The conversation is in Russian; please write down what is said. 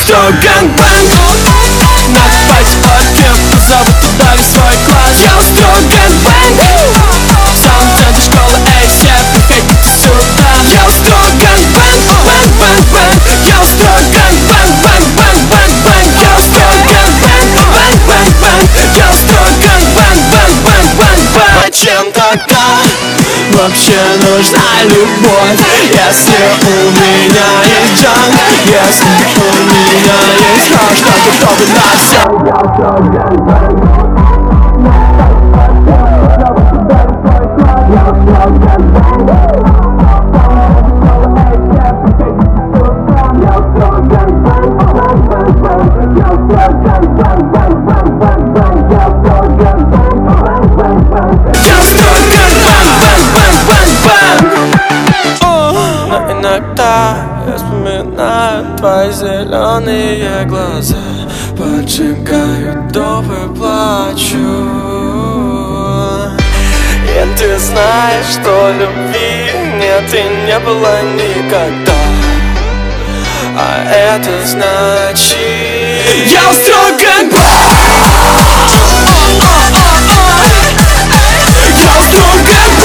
устроил гэнгбэнг. Надо пойти под кем, позову туда весь свой класс. Я устрою гэнгбэнг. В самом центре школы, эй, все приходите сюда. Я устрою гэнгбэнг, бэнг, бэнг, бэнг. Я устрою гэнгбэнг, бэнг, бэнг, бэнг, бэнг. Я устрою гэнгбэнг, бэнг, бэнг, бэнг. Я устрою гэнгбэнг, бэнг, бэнг, бэнг, бэнг. Зачем тогда вообще нужна любовь, если у меня есть джанк, если у меня есть хаш, что готовы на все? Я устрою гэнгбэнг. Я устрою гэнгбэнг. Но иногда я вспоминаю твои зеленые глаза, поджигают допы, плачу. И ты знаешь, что любви нет и не было никогда. А это значит, я устрою гэнгбэнг. Я устрою гэнгбэнг.